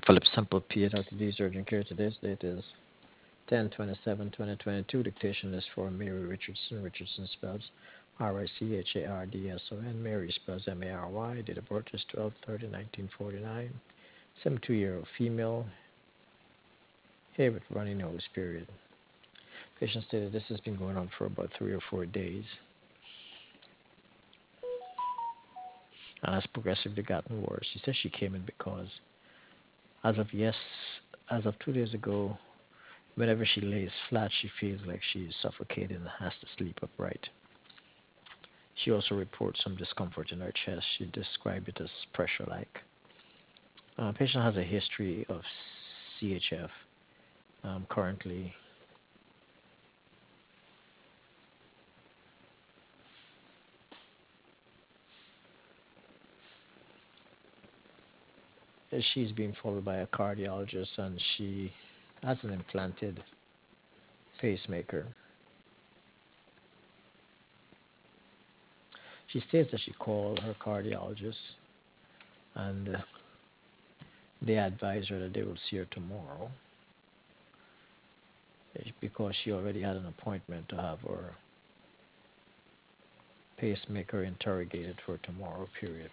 Philip Sample P. Dr. D's Urgent Care. Today's date is 10/27/2022. Dictation is for Mary Richardson. Richardson spells Richardson. Mary spells Mary. Date of birth is 12/30/1949. 72-year-old female. Hair with runny nose, period. Patient stated this has been going on for about 3 or 4 days and has progressively gotten worse. She says she came in because as of as of 2 days ago, whenever she lays flat, she feels like she is suffocating and has to sleep upright. She also reports some discomfort in her chest. She described it as pressure-like. Patient has a history of CHF. Currently, she's being followed by a cardiologist, and she has an implanted pacemaker. She states that she called her cardiologist, and they advised her that they will see her tomorrow because she already had an appointment to have her pacemaker interrogated for tomorrow, period.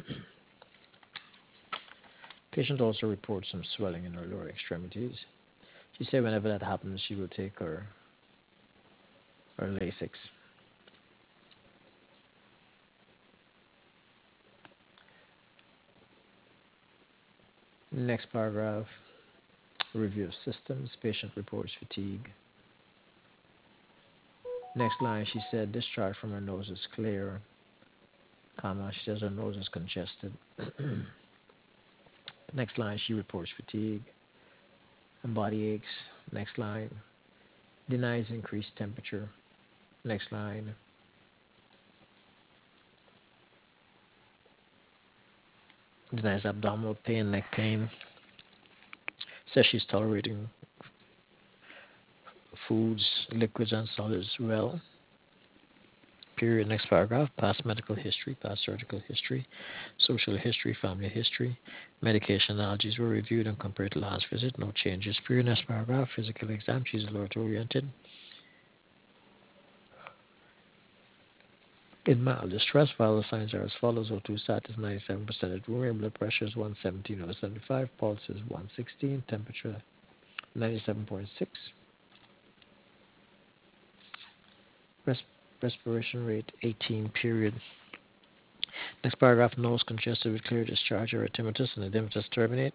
Patient also reports some swelling in her lower extremities. She said whenever that happens, she will take her Lasix. Next paragraph, review of systems. Patient reports fatigue. Next line, she said discharge from her nose is clear, comma, she says her nose is congested. Next line, she reports fatigue and body aches. Next line, denies increased temperature. Next line, denies abdominal pain, neck pain. Says she's tolerating foods, liquids, and solids well. Period. Next paragraph, past medical history, past surgical history, social history, family history. Medication allergies were reviewed and compared to last visit. No changes. Period. Next paragraph, physical exam. She's alert oriented. In mild distress, vital signs are as follows. O2 sat is 97% at room air, blood pressure is 117/75, pulse is 116, temperature 97.6, res- respiration rate 18, period. Next paragraph, nose congested with clear discharge or edematous, and edematous terminates.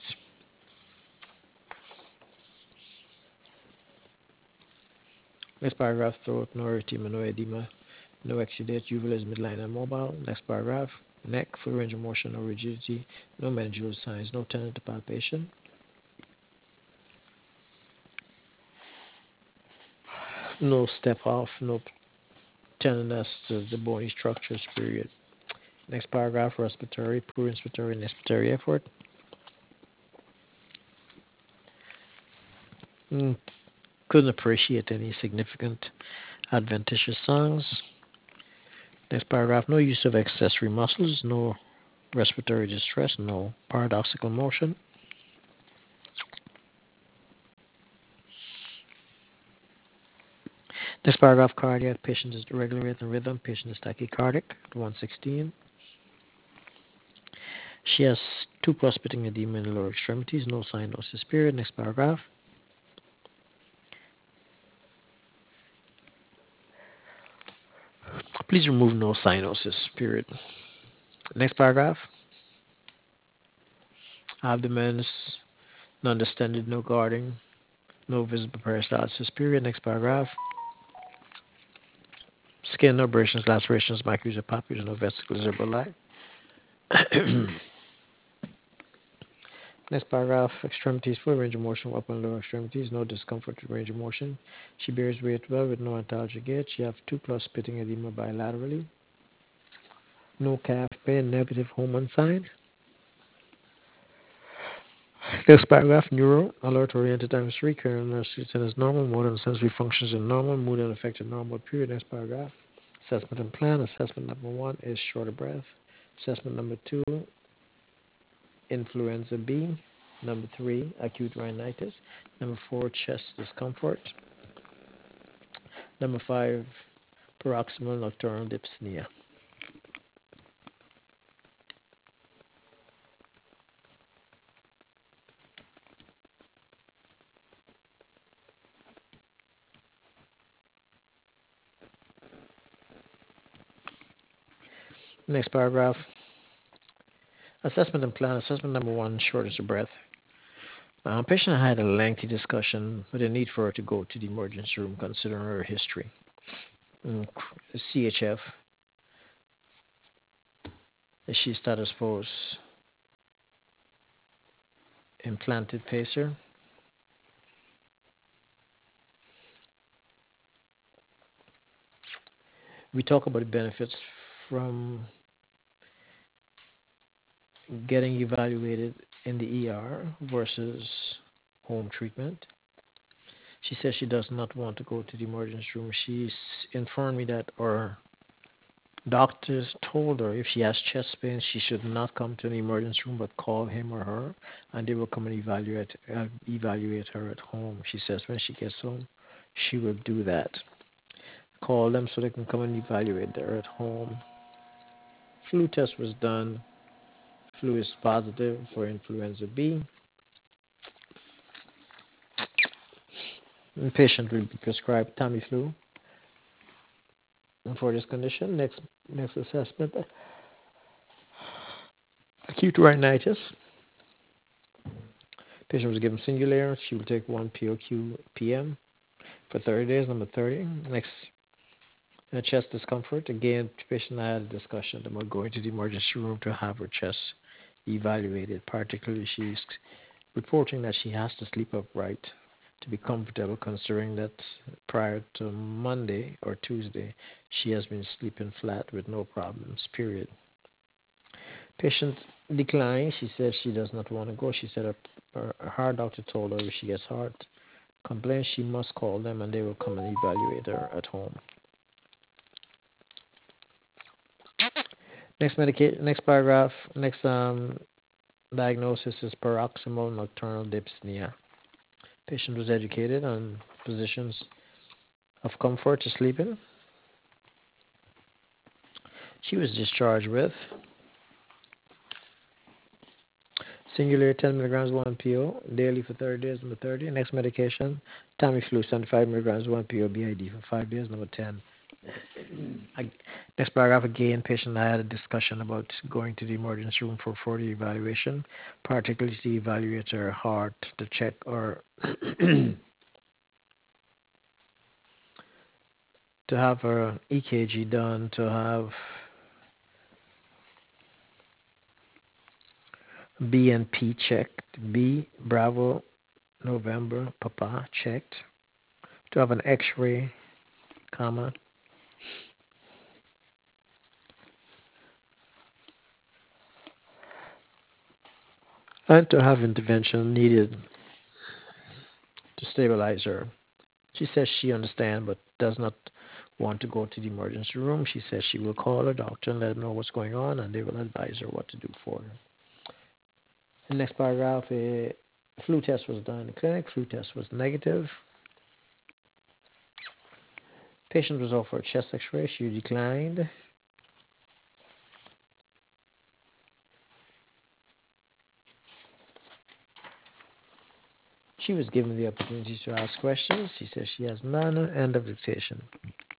Next paragraph, throat, no erythema, no edema, no exudate, uvula is midline and mobile. Next paragraph, neck, full range of motion, no rigidity, no meningeal signs, no tendon to palpation. No step off, no tenderness to the bony structures, period. Next paragraph, respiratory, poor inspiratory and expiratory effort. Mm, couldn't appreciate any significant adventitious sounds. Next paragraph, no use of accessory muscles, no respiratory distress, no paradoxical motion. Next paragraph, cardiac, patient is irregular rate and rhythm, patient is tachycardic, 116. She has 2 plus pitting edema in the lower extremities, no cyanosis, period. Next paragraph. Please remove no cyanosis, period. Next paragraph. Abdomen is non-distended, no guarding, no visible peristalsis, period. Next paragraph. Skin, no abrasions, lacerations, maculae, or papules, no vesicles or villi. Next paragraph, extremities, full range of motion, upper and lower extremities, no discomfort with range of motion. She bears weight well with no antalgic gait. She have 2 plus pitting edema bilaterally. No calf pain, negative Homan sign. Next paragraph, neuro, alert oriented times 3, current nervous system is normal, motor and sensory functions are normal, mood and affected normal, period. Next paragraph, assessment and plan. Assessment number 1 is short of breath. Assessment number 2, influenza B. Number 3, acute rhinitis. Number 4, chest discomfort. Number 5, paroxysmal nocturnal dyspnea. Next paragraph. Assessment and plan. Assessment number 1, shortness of breath. Patient had a lengthy discussion with a need for her to go to the emergency room considering her history. CHF, she status post implanted pacer. We talk about the benefits from getting evaluated in the ER versus home treatment. She says she does not want to go to the emergency room. She's informed me that our doctors told her if she has chest pain, she should not come to the emergency room, but call him or her, and they will come and evaluate her at home. She says when she gets home, she will do that. Call them so they can come and evaluate her at home. Flu test was done. Flu is positive for influenza B. The patient will be prescribed Tamiflu for this condition. Next assessment, acute rhinitis. Patient was given Singulair. She will take 1 POQ PM for 30 days. Number 30. Next, chest discomfort. Again, patient and I had a discussion about going to the emergency room to have her chest evaluated. Particularly, she's reporting that she has to sleep upright to be comfortable, considering that prior to Monday or Tuesday, she has been sleeping flat with no problems, period. Patient declined. She said she does not want to go. She said her heart doctor told her if she gets heart complaints, she must call them and they will come and evaluate her at home. Next paragraph. Next diagnosis is paroxysmal nocturnal dyspnea. Patient was educated on positions of comfort to sleep in. She was discharged with Singulair 10 milligrams 1 PO daily for 30 days. Number 30. Next medication, Tamiflu 75 milligrams 1 PO BID for 5 days. Number 10. Next paragraph again, patient and I had a discussion about going to the emergency room for further evaluation, particularly to evaluate her heart, to check or to have her EKG done, to have BNP checked, B, Bravo, November, Papa checked, to have an X-ray, comma, and to have intervention needed to stabilize her. She says she understands but does not want to go to the emergency room. She says she will call her doctor and let them know what's going on and they will advise her what to do for her. The next paragraph, a flu test was done in the clinic. Flu test was negative. Patient was offered chest x-ray. She declined. She was given the opportunity to ask questions. She says she has none. End of dictation.